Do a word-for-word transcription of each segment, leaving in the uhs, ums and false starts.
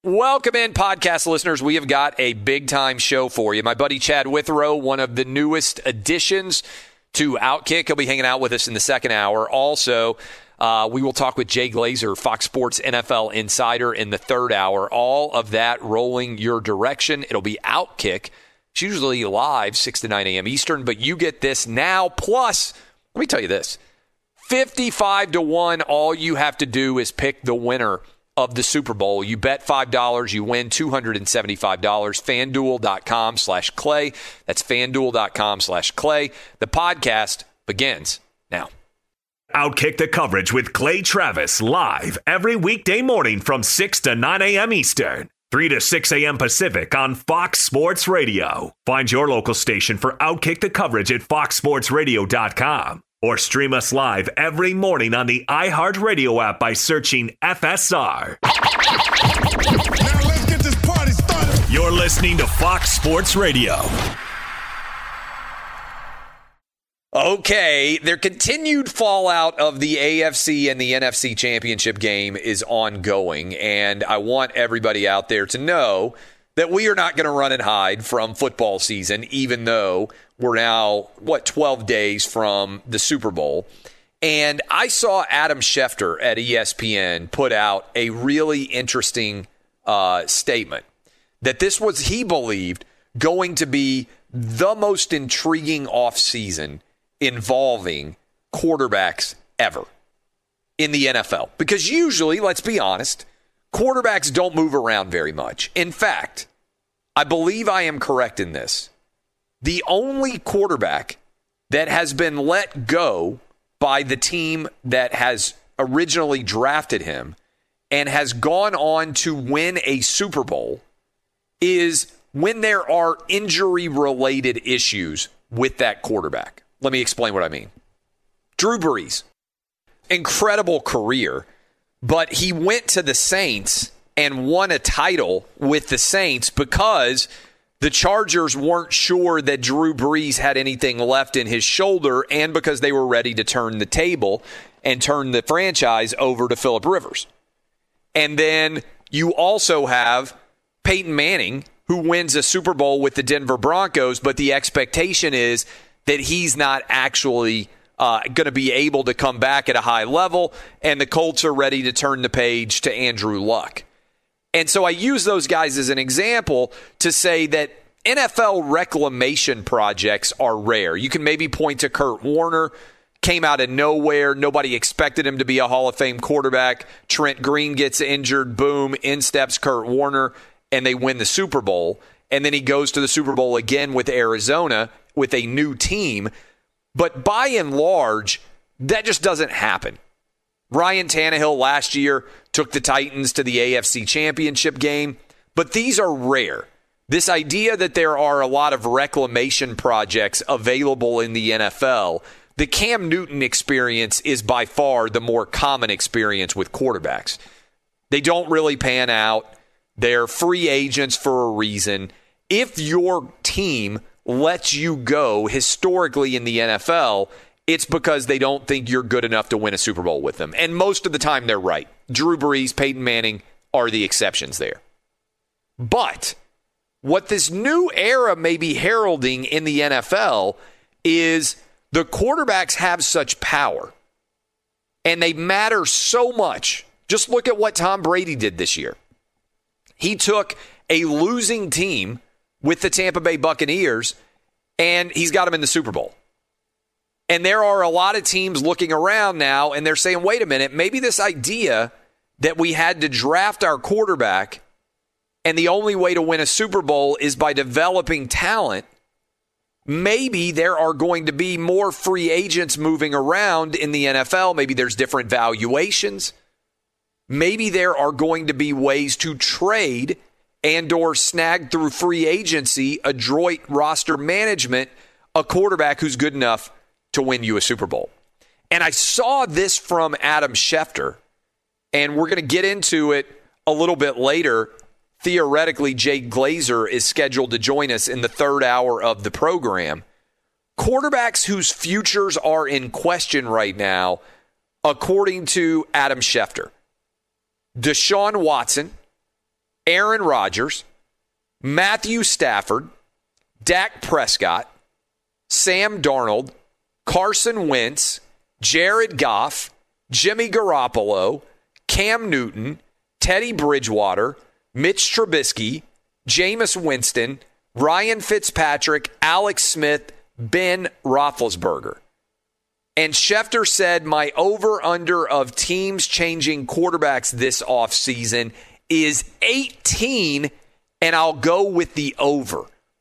Welcome in, podcast listeners. We have got a big-time show for you. My buddy Chad Withrow, one of the newest additions to Outkick. He'll be hanging out with us in the second hour. Also, uh, we will talk with Jay Glazer, Fox Sports N F L insider, in the third hour. All of that rolling your direction. It'll be Outkick. It's usually live, six to nine a.m. Eastern, but you get this now. Plus, let me tell you this, fifty-five to one, all you have to do is pick the winner of the Super Bowl. You bet five dollars, you win two hundred seventy-five dollars. FanDuel.com slash Clay. That's FanDuel.com slash Clay. The podcast begins now. Outkick the coverage with Clay Travis live every weekday morning from six to nine a.m. Eastern, three to six a.m. Pacific on Fox Sports Radio. Find your local station for Outkick the coverage at fox sports radio dot com. Or stream us live every morning on the iHeartRadio app by searching F S R. Now let's get this party started. You're listening to Fox Sports Radio. Okay, their continued fallout of the A F C and the N F C championship game is ongoing, and I want everybody out there to know that we are not going to run and hide from football season, even though we're now, what, twelve days from the Super Bowl. And I saw Adam Schefter at E S P N put out a really interesting uh, statement that this was, he believed, going to be the most intriguing offseason involving quarterbacks ever in the N F L. Because usually, let's be honest, quarterbacks don't move around very much. In fact, I believe I am correct in this. The only quarterback that has been let go by the team that has originally drafted him and has gone on to win a Super Bowl is when there are injury-related issues with that quarterback. Let me explain what I mean. Drew Brees, incredible career, but he went to the Saints and won a title with the Saints because the Chargers weren't sure that Drew Brees had anything left in his shoulder, and because they were ready to turn the table and turn the franchise over to Phillip Rivers. And then you also have Peyton Manning, who wins a Super Bowl with the Denver Broncos, but the expectation is that he's not actually uh, going to be able to come back at a high level, and the Colts are ready to turn the page to Andrew Luck. And so I use those guys as an example to say that N F L reclamation projects are rare. You can maybe point to Kurt Warner, came out of nowhere. Nobody expected him to be a Hall of Fame quarterback. Trent Green gets injured. Boom, in steps Kurt Warner, and they win the Super Bowl. And then he goes to the Super Bowl again with Arizona with a new team. But by and large, that just doesn't happen. Ryan Tannehill last year took the Titans to the A F C Championship game, but these are rare. This idea that there are a lot of reclamation projects available in the N F L, the Cam Newton experience is by far the more common experience with quarterbacks. They don't really pan out. They're free agents for a reason. If your team lets you go historically in the N F L, it's because they don't think you're good enough to win a Super Bowl with them. And most of the time, they're right. Drew Brees, Peyton Manning are the exceptions there. But what this new era may be heralding in the N F L is the quarterbacks have such power, and they matter so much. Just look at what Tom Brady did this year. He took a losing team with the Tampa Bay Buccaneers, and he's got them in the Super Bowl. And there are a lot of teams looking around now, and they're saying, wait a minute, maybe this idea that we had to draft our quarterback and the only way to win a Super Bowl is by developing talent, maybe there are going to be more free agents moving around in the N F L. Maybe there's different valuations. Maybe there are going to be ways to trade and or snag through free agency, adroit roster management, a quarterback who's good enough to win you a Super Bowl. And I saw this from Adam Schefter, and we're going to get into it a little bit later. Theoretically, Jay Glazer is scheduled to join us in the third hour of the program. Quarterbacks whose futures are in question right now, according to Adam Schefter: Deshaun Watson, Aaron Rodgers, Matthew Stafford, Dak Prescott, Sam Darnold, Carson Wentz, Jared Goff, Jimmy Garoppolo, Cam Newton, Teddy Bridgewater, Mitch Trubisky, Jameis Winston, Ryan Fitzpatrick, Alex Smith, Ben Roethlisberger. And Schefter said my over-under of teams changing quarterbacks this offseason is eighteen, and I'll go with the over.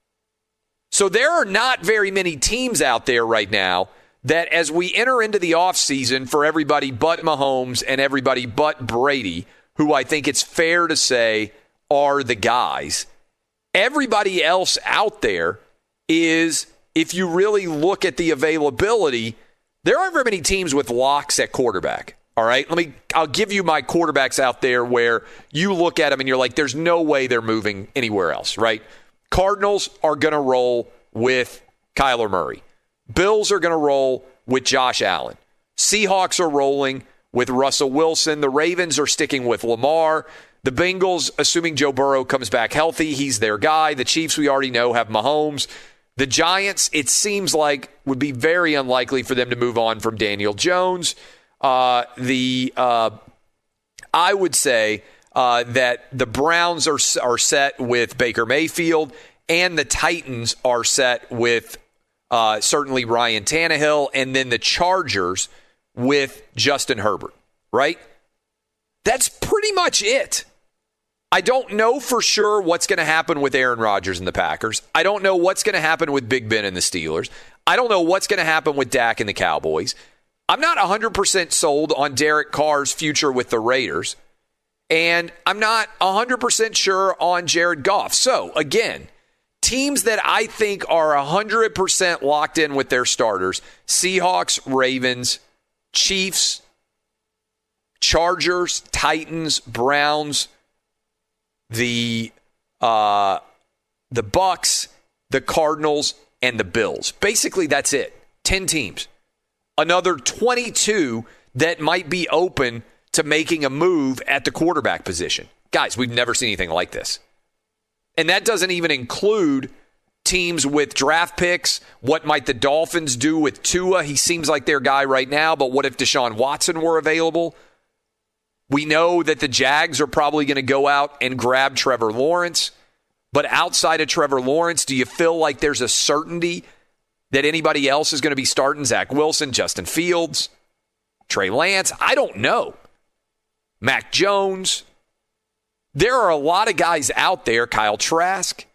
So there are not very many teams out there right now that as we enter into the offseason for everybody but Mahomes and everybody but Brady, who I think it's fair to say are the guys, everybody else out there is, if you really look at the availability, there aren't very many teams with locks at quarterback. All right, let me. I'll give you my quarterbacks out there where you look at them and you're like, "There's no way they're moving anywhere else." Right? Cardinals are going to roll with Kyler Murray. Bills are going to roll with Josh Allen. Seahawks are rolling with Russell Wilson. The Ravens are sticking with Lamar. The Bengals, assuming Joe Burrow comes back healthy, he's their guy. The Chiefs, we already know, have Mahomes. The Giants, it seems like, would be very unlikely for them to move on from Daniel Jones. Uh, the uh, I would say uh, that the Browns are are set with Baker Mayfield, and the Titans are set with uh, certainly Ryan Tannehill, and then the Chargers with Justin Herbert, right? That's pretty much it. I don't know for sure what's going to happen with Aaron Rodgers and the Packers. I don't know what's going to happen with Big Ben and the Steelers. I don't know what's going to happen with Dak and the Cowboys. I'm not one hundred percent sold on Derek Carr's future with the Raiders. And I'm not one hundred percent sure on Jared Goff. So, again, teams that I think are one hundred percent locked in with their starters: Seahawks, Ravens, Chiefs, Chargers, Titans, Browns, the uh, the Bucks, the Cardinals, and the Bills. Basically, that's it. ten teams. Another twenty-two that might be open to making a move at the quarterback position. Guys, we've never seen anything like this. And that doesn't even include teams with draft picks. What might the Dolphins do with Tua? He seems like their guy right now, but what if Deshaun Watson were available? We know that the Jags are probably going to go out and grab Trevor Lawrence. But outside of Trevor Lawrence, do you feel like there's a certainty that anybody else is going to be starting? Zach Wilson, Justin Fields, Trey Lance? I don't know. Mac Jones. There are a lot of guys out there. Kyle Trask.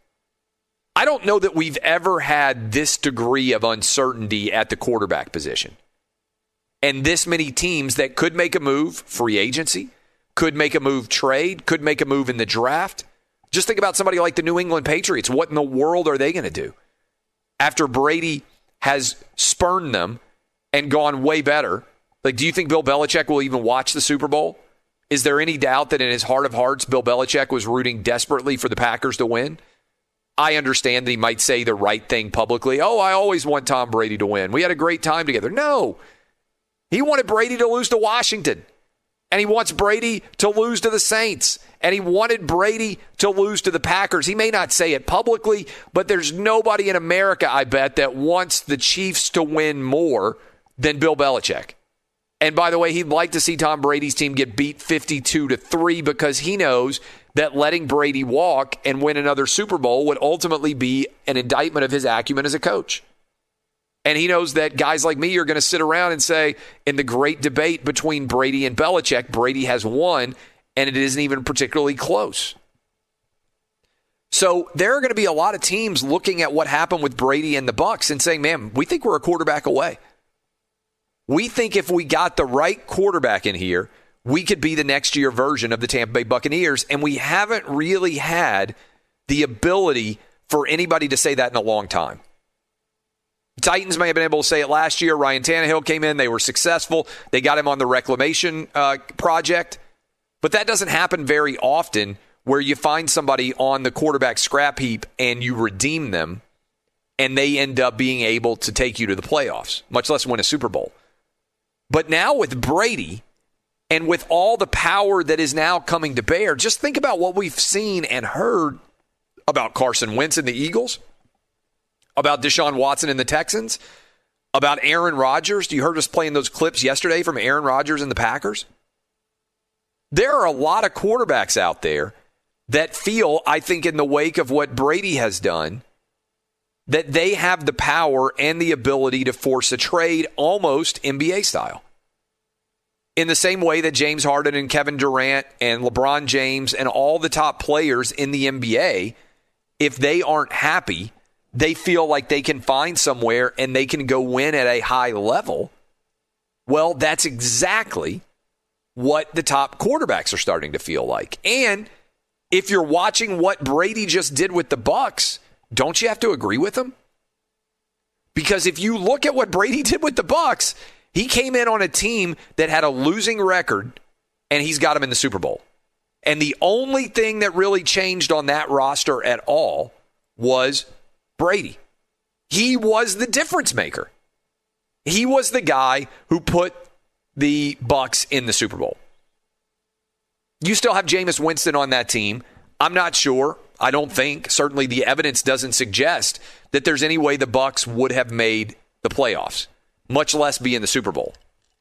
I don't know that we've ever had this degree of uncertainty at the quarterback position. And this many teams that could make a move, free agency, could make a move trade, could make a move in the draft. Just think about somebody like the New England Patriots. What in the world are they going to do? After Brady has spurned them and gone way better, like, do you think Bill Belichick will even watch the Super Bowl? Is there any doubt that in his heart of hearts, Bill Belichick was rooting desperately for the Packers to win? I understand that he might say the right thing publicly. Oh, I always want Tom Brady to win. We had a great time together. No. He wanted Brady to lose to Washington. And he wants Brady to lose to the Saints. And he wanted Brady to lose to the Packers. He may not say it publicly, but there's nobody in America, I bet, that wants the Chiefs to win more than Bill Belichick. And by the way, he'd like to see Tom Brady's team get beat fifty-two to three because he knows that letting Brady walk and win another Super Bowl would ultimately be an indictment of his acumen as a coach. And he knows that guys like me are going to sit around and say, in the great debate between Brady and Belichick, Brady has won, and it isn't even particularly close. So there are going to be a lot of teams looking at what happened with Brady and the Bucs and saying, man, we think we're a quarterback away. We think if we got the right quarterback in here, we could be the next year version of the Tampa Bay Buccaneers, and we haven't really had the ability for anybody to say that in a long time. The Titans may have been able to say it last year. Ryan Tannehill came in. They were successful. They got him on the reclamation uh, project. But that doesn't happen very often where you find somebody on the quarterback scrap heap and you redeem them and they end up being able to take you to the playoffs, much less win a Super Bowl. But now with Brady, And with all the power that is now coming to bear, just think about what we've seen and heard about Carson Wentz and the Eagles, about Deshaun Watson and the Texans, about Aaron Rodgers. You heard us playing those clips yesterday from Aaron Rodgers and the Packers. There are a lot of quarterbacks out there that feel, I think, in the wake of what Brady has done, that they have the power and the ability to force a trade almost N B A style. In the same way that James Harden and Kevin Durant and LeBron James and all the top players in the N B A, if they aren't happy, they feel like they can find somewhere and they can go win at a high level. Well, that's exactly what the top quarterbacks are starting to feel like. And if you're watching what Brady just did with the Bucs, don't you have to agree with him? Because if you look at what Brady did with the Bucs, he came in on a team that had a losing record, and he's got them in the Super Bowl. And the only thing that really changed on that roster at all was Brady. He was the difference maker. He was the guy who put the Bucs in the Super Bowl. You still have Jameis Winston on that team. I'm not sure. I don't think. Certainly the evidence doesn't suggest that there's any way the Bucs would have made the playoffs, much less be in the Super Bowl.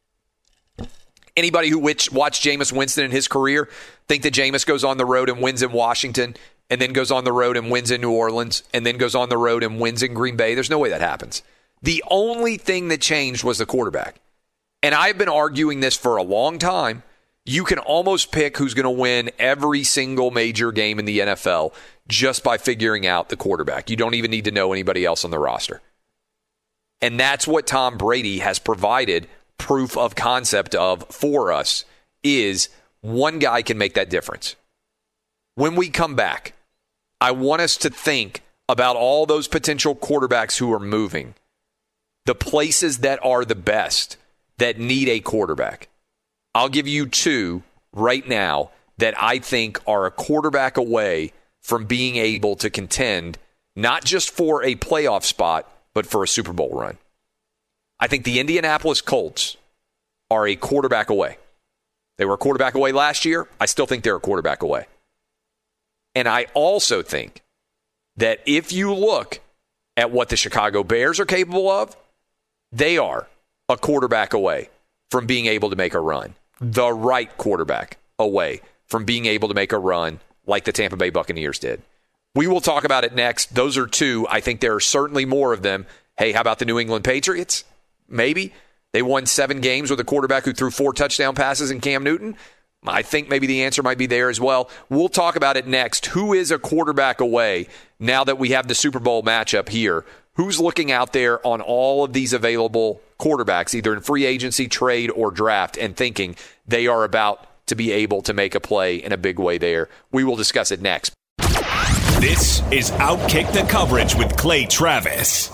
Anybody who watched Jameis Winston in his career think that Jameis goes on the road and wins in Washington and then goes on the road and wins in New Orleans and then goes on the road and wins in Green Bay? There's no way that happens. The only thing that changed was the quarterback. And I've been arguing this for a long time. You can almost pick who's going to win every single major game in the N F L just by figuring out the quarterback. You don't even need to know anybody else on the roster. And that's what Tom Brady has provided proof of concept of for us, is one guy can make that difference. When we come back, I want us to think about all those potential quarterbacks who are moving, the places that are the best that need a quarterback. I'll give you two right now that I think are a quarterback away from being able to contend, not just for a playoff spot, but for a Super Bowl run. I think the Indianapolis Colts are a quarterback away. They were a quarterback away last year. I still think they're a quarterback away. And I also think that if you look at what the Chicago Bears are capable of, they are a quarterback away from being able to make a run. The right quarterback away from being able to make a run like the Tampa Bay Buccaneers did. We will talk about it next. Those are two. I think there are certainly more of them. Hey, how about the New England Patriots? Maybe. They won seven games with a quarterback who threw four touchdown passes in Cam Newton. I think maybe the answer might be there as well. We'll talk about it next. Who is a quarterback away now that we have the Super Bowl matchup here? Who's looking out there on all of these available quarterbacks, either in free agency, trade, or draft, and thinking they are about to be able to make a play in a big way there? We will discuss it next. This is Outkick the Coverage with Clay Travis.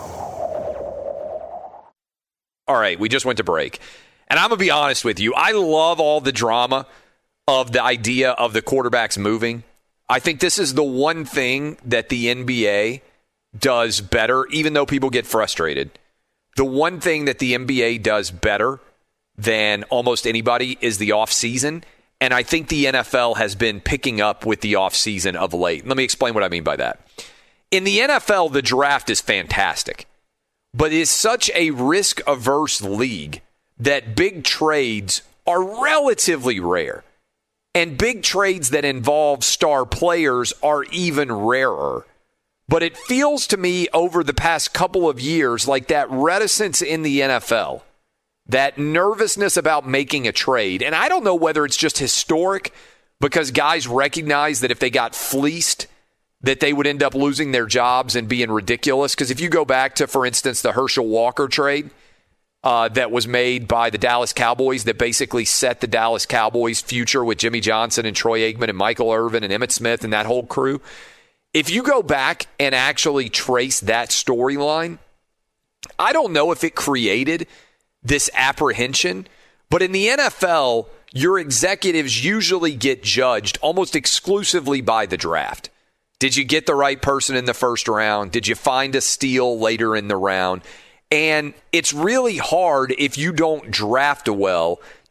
All right, we just went to break. And I'm going to be honest with you. I love all the drama of the idea of the quarterbacks moving. I think this is the one thing that the N B A does better, even though people get frustrated. The one thing that the N B A does better than almost anybody is the offseason. And I think the N F L has been picking up with the offseason of late. Let me explain what I mean by that. In the N F L, the draft is fantastic, but it is such a risk-averse league that big trades are relatively rare. And big trades that involve star players are even rarer. But it feels to me over the past couple of years like that reticence in the N F L, that nervousness about making a trade. And I don't know whether it's just historic because guys recognize that if they got fleeced, that they would end up losing their jobs and being ridiculous. Because if you go back to, for instance, the Herschel Walker trade uh, that was made by the Dallas Cowboys that basically set the Dallas Cowboys' future with Jimmy Johnson and Troy Aikman and Michael Irvin and Emmitt Smith and that whole crew. If you go back and actually trace that storyline, I don't know if it created this apprehension, but in the N F L, your executives usually get judged almost exclusively by the draft. Did you get the right person in the first round? Did you find a steal later in the round? And it's really hard if you don't draft well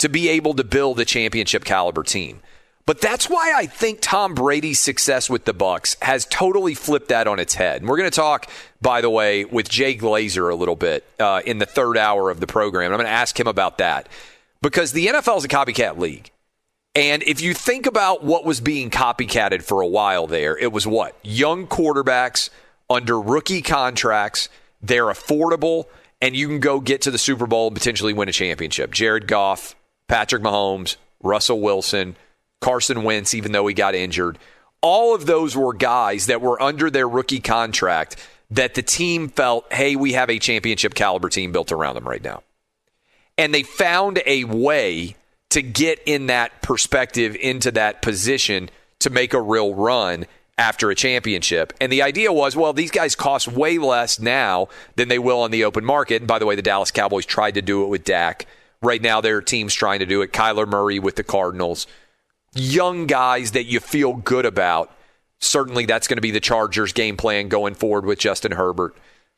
to be able to build a championship caliber team. But that's why I think Tom Brady's success with the Bucs has totally flipped that on its head. And we're going to talk, by the way, with Jay Glazer a little bit uh, in the third hour of the program. And I'm going to ask him about that because the N F L is a copycat league. And if you think about what was being copycatted for a while there, it was what? Young quarterbacks under rookie contracts. They're affordable, and you can go get to the Super Bowl and potentially win a championship. Jared Goff, Patrick Mahomes, Russell Wilson, Carson Wentz, even though he got injured. All of those were guys that were under their rookie contract that the team felt, hey, we have a championship caliber team built around them right now. And they found a way to get in that perspective into that position to make a real run after a championship. And the idea was, well, these guys cost way less now than they will on the open market. And by the way, the Dallas Cowboys tried to do it with Dak. Right now, their team's trying to do it. Kyler Murray with the Cardinals. Young guys that you feel good about. Certainly that's going to be the Chargers' game plan going forward with Justin Herbert.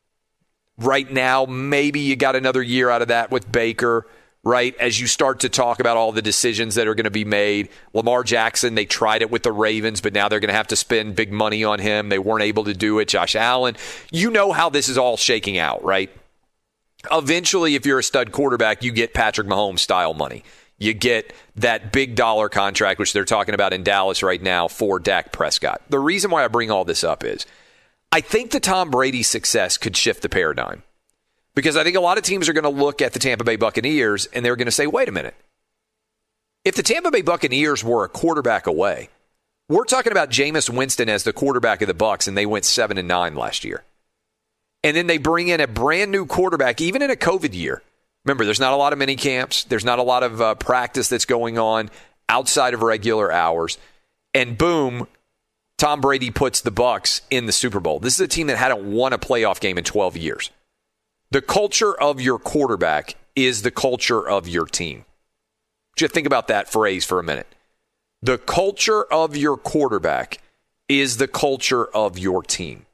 Right now, maybe you got another year out of that with Baker, right? As you start to talk about all the decisions that are going to be made. Lamar Jackson, they tried it with the Ravens, but now they're going to have to spend big money on him. They weren't able to do it. Josh Allen. You know how this is all shaking out, right? Eventually, if you're a stud quarterback, you get Patrick Mahomes style money. You get that big dollar contract, which they're talking about in Dallas right now for Dak Prescott. The reason why I bring all this up is I think the Tom Brady success could shift the paradigm. Because I think a lot of teams are going to look at the Tampa Bay Buccaneers and they're going to say, wait a minute. If the Tampa Bay Buccaneers were a quarterback away, we're talking about Jameis Winston as the quarterback of the Bucs, and they went seven and nine last year. And then they bring in a brand new quarterback, even in a COVID year. Remember, there's not a lot of mini camps. There's not a lot of uh, practice that's going on outside of regular hours. And boom, Tom Brady puts the Bucs in the Super Bowl. This is a team that hadn't won a playoff game in twelve years. The culture of your quarterback is the culture of your team. Just think about that phrase for a minute. The culture of your quarterback is the culture of your team.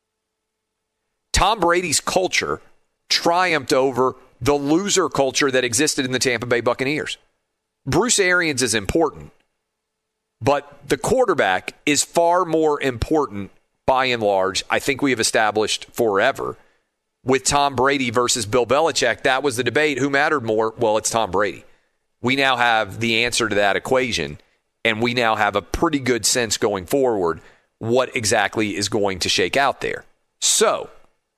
Tom Brady's culture triumphed over the loser culture that existed in the Tampa Bay Buccaneers. Bruce Arians is important, but the quarterback is far more important by and large. I think we have established forever. With Tom Brady versus Bill Belichick, that was the debate. Who mattered more? Well, it's Tom Brady. We now have the answer to that equation, and we now have a pretty good sense going forward what exactly is going to shake out there. So,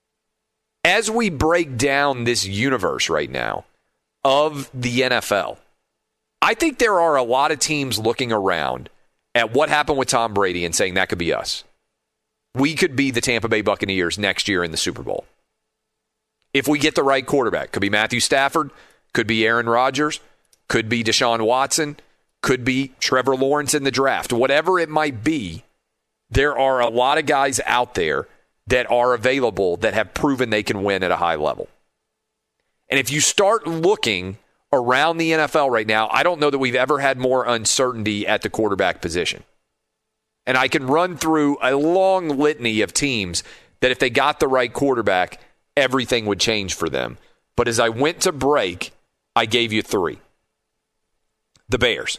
as we break down this universe right now of the N F L, I think there are a lot of teams looking around at what happened with Tom Brady and saying that could be us. We could be the Tampa Bay Buccaneers next year in the Super Bowl. If we get the right quarterback, could be Matthew Stafford, could be Aaron Rodgers, could be Deshaun Watson, could be Trevor Lawrence in the draft. Whatever it might be, there are a lot of guys out there that are available that have proven they can win at a high level. And if you start looking around the N F L right now, I don't know that we've ever had more uncertainty at the quarterback position. And I can run through a long litany of teams that if they got the right quarterback, everything would change for them. But as I went to break, I gave you three. The Bears.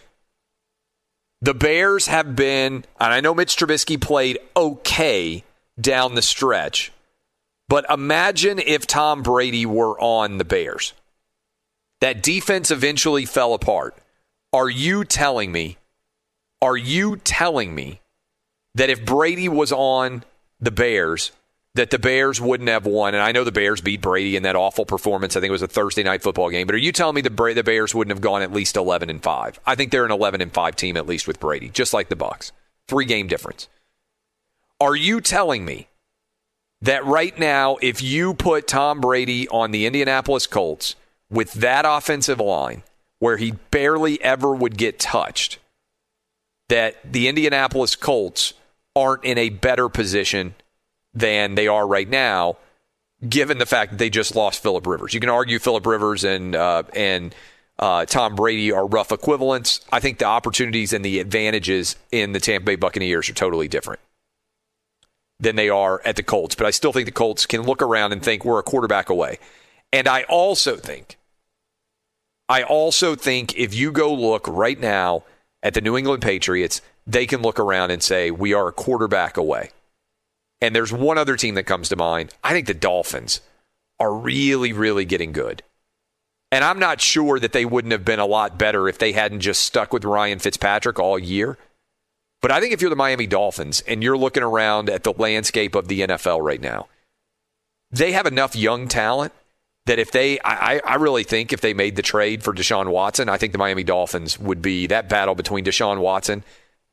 The Bears have been, and I know Mitch Trubisky played okay down the stretch, but imagine if Tom Brady were on the Bears. That defense eventually fell apart. Are you telling me, are you telling me that if Brady was on the Bears, that the Bears wouldn't have won? And I know the Bears beat Brady in that awful performance. I think it was a Thursday night football game. But are you telling me the, Bra- the Bears wouldn't have gone at least eleven and five? I think they're an eleven and five team at least with Brady, just like the Bucs. Three-game difference. Are you telling me that right now, if you put Tom Brady on the Indianapolis Colts with that offensive line, where he barely ever would get touched, that the Indianapolis Colts aren't in a better position than they are right now, given the fact that they just lost Phillip Rivers? You can argue Phillip Rivers and uh, and uh, Tom Brady are rough equivalents. I think the opportunities and the advantages in the Tampa Bay Buccaneers are totally different than they are at the Colts. But I still think the Colts can look around and think we're a quarterback away. And I also think I also think if you go look right now at the New England Patriots, they can look around and say, we are a quarterback away. And there's one other team that comes to mind. I think the Dolphins are really, really getting good. And I'm not sure that they wouldn't have been a lot better if they hadn't just stuck with Ryan Fitzpatrick all year. But I think if you're the Miami Dolphins and you're looking around at the landscape of the N F L right now, they have enough young talent that if they, I, I really think if they made the trade for Deshaun Watson, I think the Miami Dolphins would be, that battle between Deshaun Watson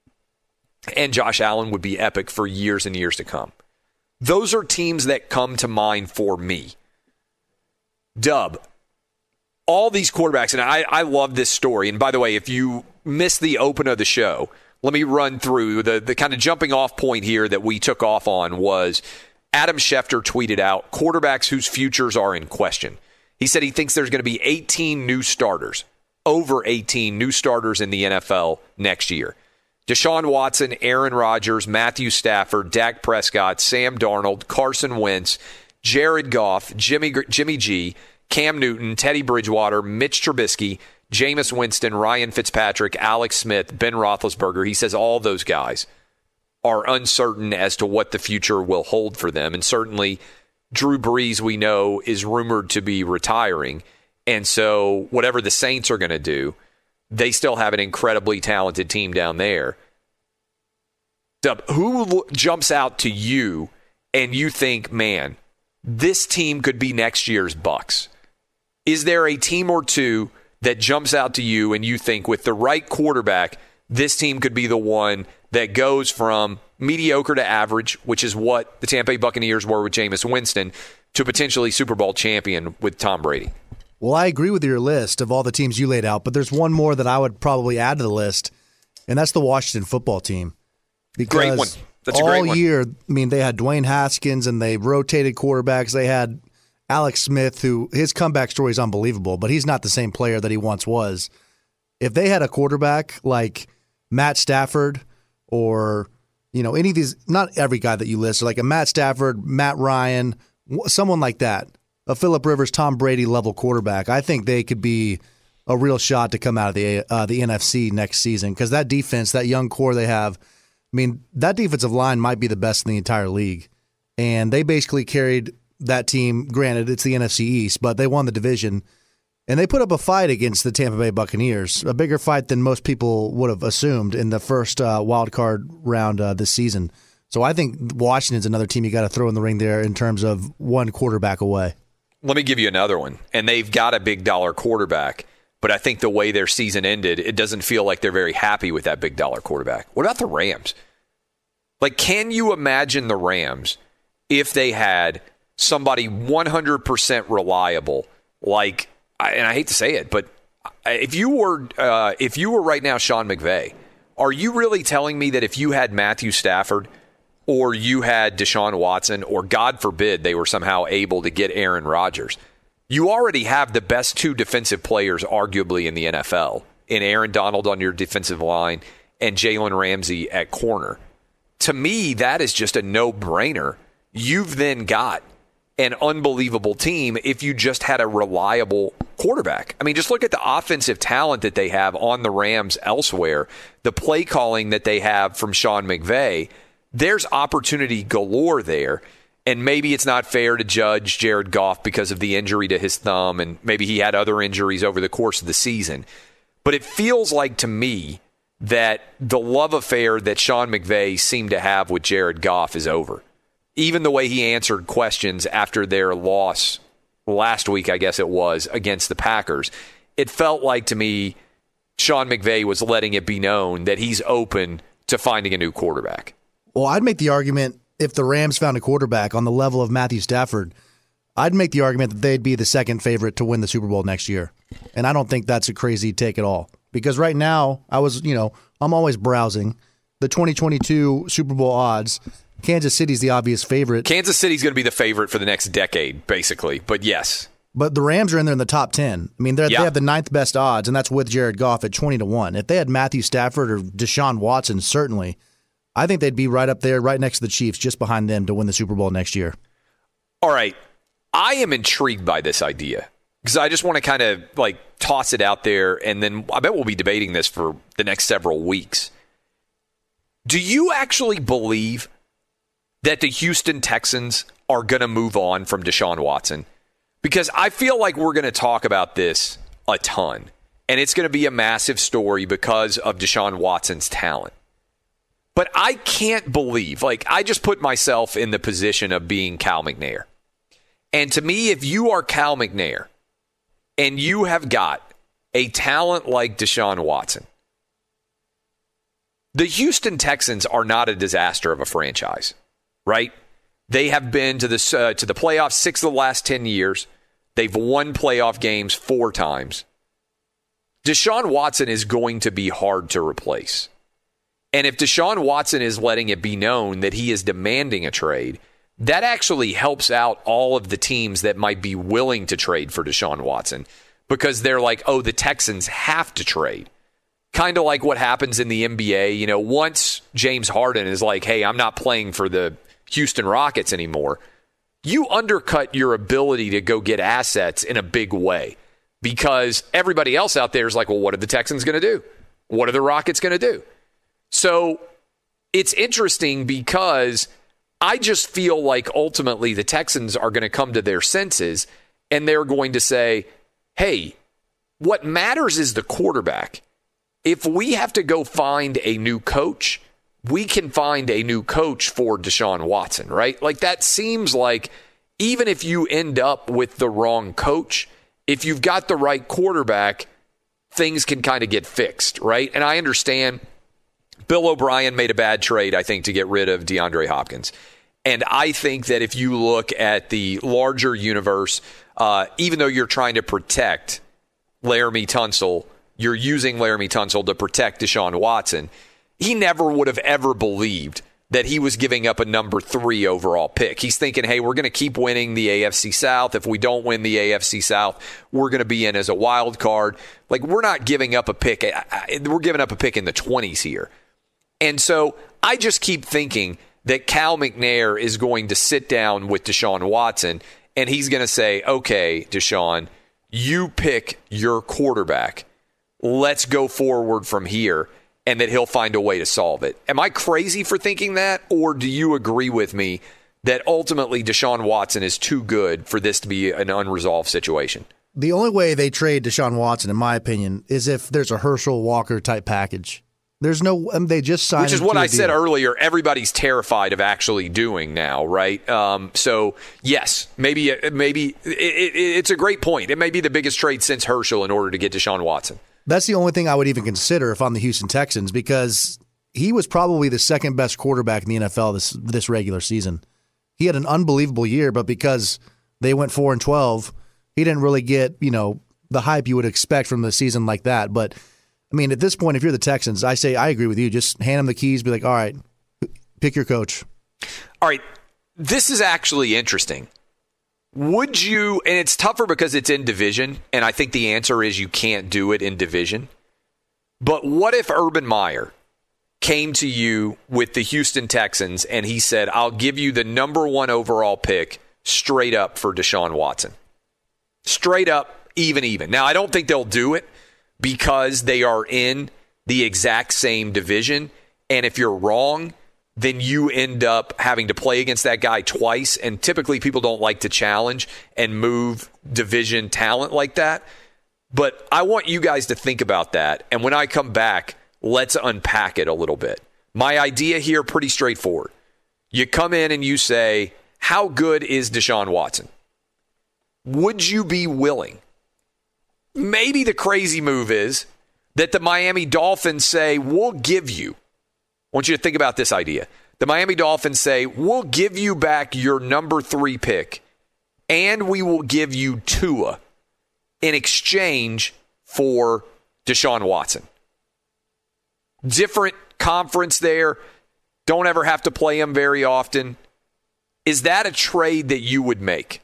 and Josh Allen would be epic for years and years to come. Those are teams that come to mind for me. Dub, all these quarterbacks, and I, I love this story. And by the way, if you missed the open of the show, let me run through the, the kind of jumping off point here that we took off on was Adam Schefter tweeted out quarterbacks whose futures are in question. He said he thinks there's going to be eighteen new starters, over eighteen new starters in the N F L next year. Deshaun Watson, Aaron Rodgers, Matthew Stafford, Dak Prescott, Sam Darnold, Carson Wentz, Jared Goff, Jimmy Jimmy G, Cam Newton, Teddy Bridgewater, Mitch Trubisky, Jameis Winston, Ryan Fitzpatrick, Alex Smith, Ben Roethlisberger. He says all those guys are uncertain as to what the future will hold for them. And certainly Drew Brees, we know, is rumored to be retiring. And so whatever the Saints are going to do, they still have an incredibly talented team down there. Dub, who jumps out to you and you think, man, this team could be next year's Bucs? Is there a team or two that jumps out to you and you think with the right quarterback, this team could be the one that goes from mediocre to average, which is what the Tampa Bay Buccaneers were with Jameis Winston, to potentially Super Bowl champion with Tom Brady? Well, I agree with your list of all the teams you laid out, but there's one more that I would probably add to the list, and that's the Washington football team. Because great one. That's a all great one. year, I mean, they had Dwayne Haskins, and they rotated quarterbacks. They had Alex Smith, who his comeback story is unbelievable, but he's not the same player that he once was. If they had a quarterback like Matt Stafford or, you know, any of these, not every guy that you list, like a Matt Stafford, Matt Ryan, someone like that, a Phillip Rivers, Tom Brady level quarterback, I think they could be a real shot to come out of the uh, the N F C next season because that defense, that young core they have, I mean, that defensive line might be the best in the entire league. And they basically carried that team. Granted, it's the N F C East, but they won the division. And they put up a fight against the Tampa Bay Buccaneers, a bigger fight than most people would have assumed in the first uh, wild card round uh, this season. So I think Washington's another team you got to throw in the ring there in terms of one quarterback away. Let me give you another one. And they've got a big dollar quarterback, but I think the way their season ended, it doesn't feel like they're very happy with that big dollar quarterback. What about the Rams? Like, can you imagine the Rams if they had somebody one hundred percent reliable, like, and I hate to say it, but if you were uh, if you were right now Sean McVay, are you really telling me that if you had Matthew Stafford or you had Deshaun Watson, or God forbid they were somehow able to get Aaron Rodgers, you already have the best two defensive players arguably in the N F L, in Aaron Donald on your defensive line and Jalen Ramsey at corner? To me, that is just a no-brainer. You've then got an unbelievable team if you just had a reliable quarterback. I mean, just look at the offensive talent that they have on the Rams elsewhere, the play calling that they have from Sean McVay. There's opportunity galore there, and maybe it's not fair to judge Jared Goff because of the injury to his thumb, and maybe he had other injuries over the course of the season. But it feels like to me that the love affair that Sean McVay seemed to have with Jared Goff is over. Even the way he answered questions after their loss last week, I guess it was, against the Packers, it felt like to me Sean McVay was letting it be known that he's open to finding a new quarterback. Well, I'd make the argument if the Rams found a quarterback on the level of Matthew Stafford, I'd make the argument that they'd be the second favorite to win the Super Bowl next year. And I don't think that's a crazy take at all. Because right now, I was, you know, I'm always browsing the twenty twenty-two Super Bowl odds. Kansas City's the obvious favorite. Kansas City's going to be the favorite for the next decade, basically. But yes. But the Rams are in there in the top ten. I mean, yeah. They have the ninth best odds, and that's with Jared Goff at twenty to one. If they had Matthew Stafford or Deshaun Watson, certainly, I think they'd be right up there, right next to the Chiefs, just behind them to win the Super Bowl next year. All right. I am intrigued by this idea. because I just want to kind of like toss it out there, and then I bet we'll be debating this for the next several weeks. Do you actually believe that the Houston Texans are going to move on from Deshaun Watson? Because I feel like we're going to talk about this a ton, and it's going to be a massive story because of Deshaun Watson's talent. But I can't believe, like, I just put myself in the position of being Cal McNair. And to me, if you are Cal McNair and you have got a talent like Deshaun Watson, the Houston Texans are not a disaster of a franchise, right? They have been to the, uh, to the playoffs six of the last ten years. They've won playoff games four times. Deshaun Watson is going to be hard to replace. And if Deshaun Watson is letting it be known that he is demanding a trade, that actually helps out all of the teams that might be willing to trade for Deshaun Watson, because they're like, oh, the Texans have to trade. Kind of like what happens in the N B A. You know, once James Harden is like, hey, I'm not playing for the Houston Rockets anymore, you undercut your ability to go get assets in a big way, because everybody else out there is like, well, what are the Texans going to do? What are the Rockets going to do? So it's interesting because I just feel like ultimately the Texans are going to come to their senses and they're going to say, hey, what matters is the quarterback. If we have to go find a new coach, we can find a new coach for Deshaun Watson, right? Like, that seems like even if you end up with the wrong coach, if you've got the right quarterback, things can kind of get fixed, right? And I understand Bill O'Brien made a bad trade, I think, to get rid of DeAndre Hopkins. And I think that if you look at the larger universe, uh, even though you're trying to protect Laramie Tunsil, you're using Laramie Tunsil to protect Deshaun Watson. He never would have ever believed that he was giving up a number three overall pick. He's thinking, hey, we're going to keep winning the A F C South. If we don't win the A F C South, we're going to be in as a wild card. Like, we're not giving up a pick. We're giving up a pick in the twenties here. And so I just keep thinking that Cal McNair is going to sit down with Deshaun Watson and he's going to say, okay, Deshaun, you pick your quarterback. Let's go forward from here, and that he'll find a way to solve it. Am I crazy for thinking that, or do you agree with me that ultimately Deshaun Watson is too good for this to be an unresolved situation? The only way they trade Deshaun Watson, in my opinion, is if there's a Herschel Walker type package. There's no, I mean, they just signed. Which is what I said earlier. Everybody's terrified of actually doing now, right? Um, so yes, maybe, maybe it, it, it's a great point. It may be the biggest trade since Herschel in order to get Deshaun Watson. That's the only thing I would even consider if I'm the Houston Texans, because he was probably the second best quarterback in the N F L this this regular season. He had an unbelievable year, but because they went four and twelve, he didn't really get, you know, the hype you would expect from the season like that. But I mean, at this point, if you're the Texans, I say I agree with you. Just hand them the keys, be like, all right, pick your coach. All right, this is actually interesting. Would you, and it's tougher because it's in division, and I think the answer is you can't do it in division. But what if Urban Meyer came to you with the Houston Texans and he said, I'll give you the number one overall pick straight up for Deshaun Watson? Straight up, even, even. Now, I don't think they'll do it because they are in the exact same division. And if you're wrong, then you end up having to play against that guy twice. And typically people don't like to challenge and move division talent like that. But I want you guys to think about that. And when I come back, let's unpack it a little bit. My idea here, pretty straightforward. You come in and you say, how good is Deshaun Watson? Would you be willing? Maybe the crazy move is that the Miami Dolphins say, we'll give you. I want you to think about this idea. The Miami Dolphins say, we'll give you back your number three pick, and we will give you Tua in exchange for Deshaun Watson. Different conference there. Don't ever have to play him very often. Is that a trade that you would make?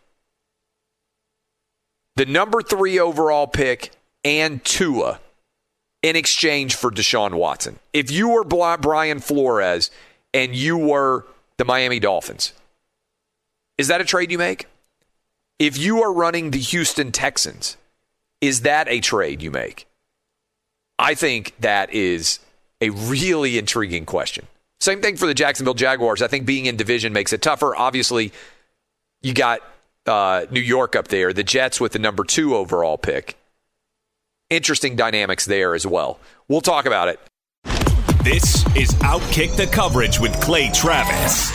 The number three overall pick and Tua in exchange for Deshaun Watson. If you were Brian Flores and you were the Miami Dolphins, is that a trade you make? If you are running the Houston Texans, is that a trade you make? I think that is a really intriguing question. Same thing for the Jacksonville Jaguars. I think being in division makes it tougher. Obviously, you got uh, New York up there, the Jets with the number two overall pick. Interesting dynamics there as well. We'll talk about it. This is Outkick the Coverage with Clay Travis.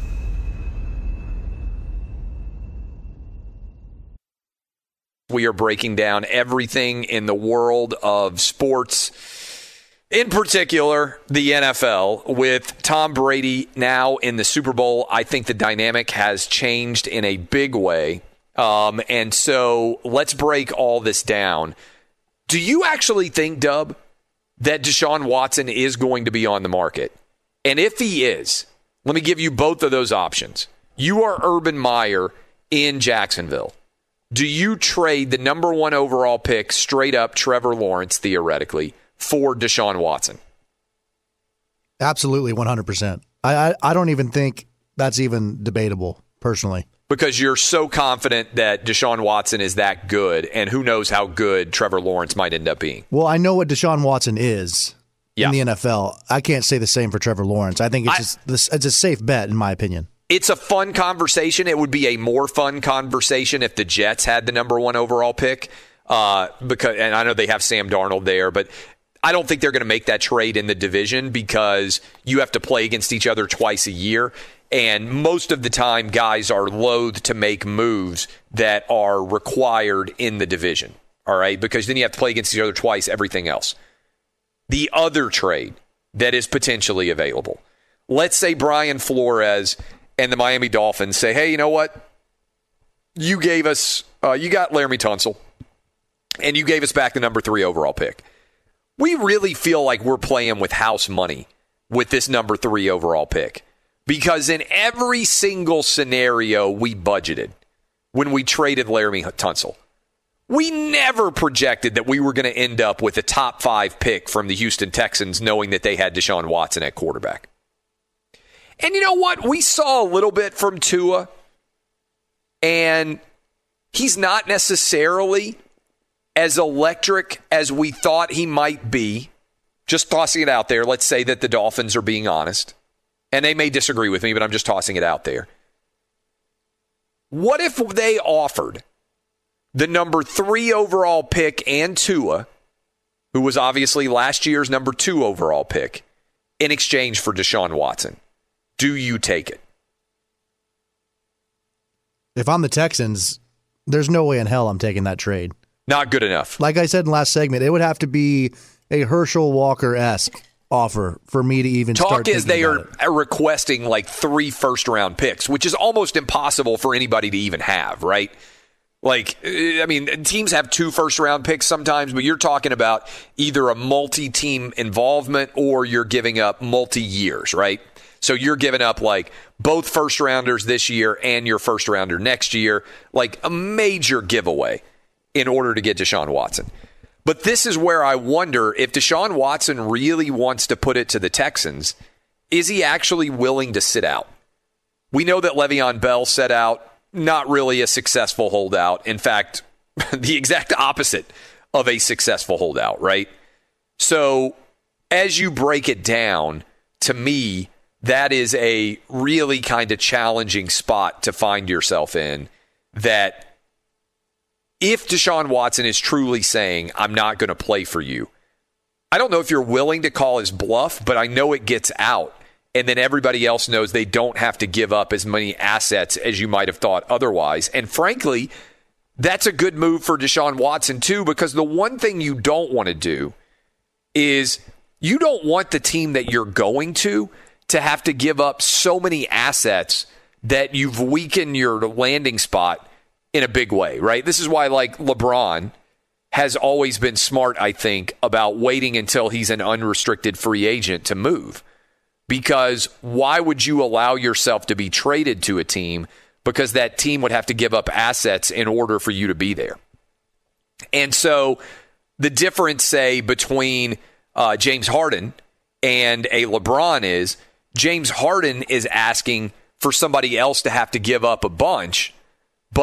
We are breaking down everything in the world of sports, in particular the N F L. With Tom Brady now in the Super Bowl, I think the dynamic has changed in a big way. Um, and so let's break all this down. Do you actually think, Dub, that Deshaun Watson is going to be on the market? And if he is, let me give you both of those options. You are Urban Meyer in Jacksonville. Do you trade the number one overall pick, straight up Trevor Lawrence, theoretically, for Deshaun Watson? Absolutely, one hundred percent. I, I, I don't even think that's even debatable, personally. Because you're so confident that Deshaun Watson is that good, and who knows how good Trevor Lawrence might end up being. Well, I know what Deshaun Watson is yeah. in the N F L. I can't say the same for Trevor Lawrence. I think it's, I, just, it's a safe bet, in my opinion. It's a fun conversation. It would be a more fun conversation if the Jets had the number one overall pick. Uh, because, and I know they have Sam Darnold there, but I don't think they're going to make that trade in the division because you have to play against each other twice a year. And most of the time, guys are loath to make moves that are required in the division. All right? Because then you have to play against each other twice, everything else. The other trade that is potentially available. Let's say Brian Flores and the Miami Dolphins say, hey, you know what? You gave us, uh, you got Laramie Tunsil, and you gave us back the number three overall pick. We really feel like we're playing with house money with this number three overall pick. Because in every single scenario we budgeted when we traded Laramie Tunsil, we never projected that we were going to end up with a top five pick from the Houston Texans knowing that they had Deshaun Watson at quarterback. And you know what? We saw a little bit from Tua, and he's not necessarily as electric as we thought he might be. Just tossing it out there. Let's say that the Dolphins are being honest. And they may disagree with me, but I'm just tossing it out there. What if they offered the number three overall pick and Tua, who was obviously last year's number two overall pick, in exchange for Deshaun Watson? Do you take it? If I'm the Texans, there's no way in hell I'm taking that trade. Not good enough. Like I said in the last segment, it would have to be a Herschel Walker-esque offer for me to even Talk start is they are it. requesting like three first round picks, which is almost impossible for anybody to even have, right? Like, I mean, teams have two first round picks sometimes, but you're talking about either a multi-team involvement or you're giving up multi-years, right? So you're giving up like both first rounders this year and your first rounder next year, like a major giveaway in order to get Deshaun Watson. But this is where I wonder if Deshaun Watson really wants to put it to the Texans, is he actually willing to sit out? We know that Le'Veon Bell sat out, not really a successful holdout. In fact, the exact opposite of a successful holdout, right? So as you break it down, to me, that is a really kind of challenging spot to find yourself in, that if Deshaun Watson is truly saying, I'm not going to play for you, I don't know if you're willing to call his bluff, but I know it gets out. And then everybody else knows they don't have to give up as many assets as you might have thought otherwise. And frankly, that's a good move for Deshaun Watson too, because the one thing you don't want to do is you don't want the team that you're going to to have to give up so many assets that you've weakened your landing spot in a big way, right? This is why, like, LeBron has always been smart, I think, about waiting until he's an unrestricted free agent to move. Because why would you allow yourself to be traded to a team? Because that team would have to give up assets in order for you to be there. And so the difference, say, between uh, James Harden and a LeBron is James Harden is asking for somebody else to have to give up a bunch, but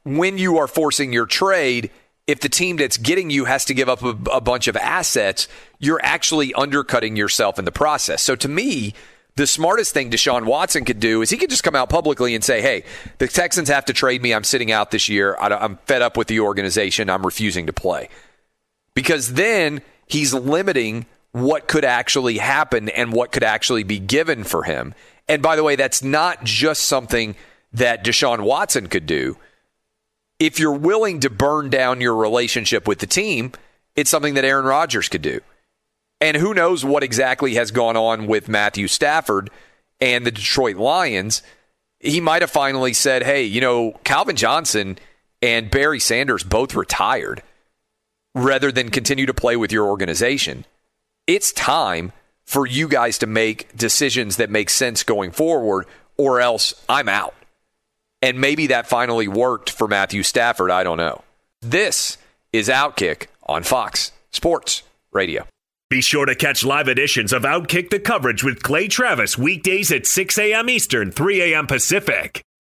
when you are forcing your trade, if the team that's getting you has to give up a, a bunch of assets, you're actually undercutting yourself in the process. So to me, the smartest thing Deshaun Watson could do is he could just come out publicly and say, hey, the Texans have to trade me. I'm sitting out this year. I, I'm fed up with the organization. I'm refusing to play. Because then he's limiting what could actually happen and what could actually be given for him. And by the way, that's not just something that Deshaun Watson could do. If you're willing to burn down your relationship with the team, it's something that Aaron Rodgers could do. And who knows what exactly has gone on with Matthew Stafford and the Detroit Lions. He might have finally said, hey, you know, Calvin Johnson and Barry Sanders both retired rather than continue to play with your organization. It's time for you guys to make decisions that make sense going forward, or else I'm out. And maybe that finally worked for Matthew Stafford. I don't know. This is Outkick on Fox Sports Radio. Be sure to catch live editions of Outkick the Coverage with Clay Travis weekdays at six a.m. Eastern, three a.m. Pacific.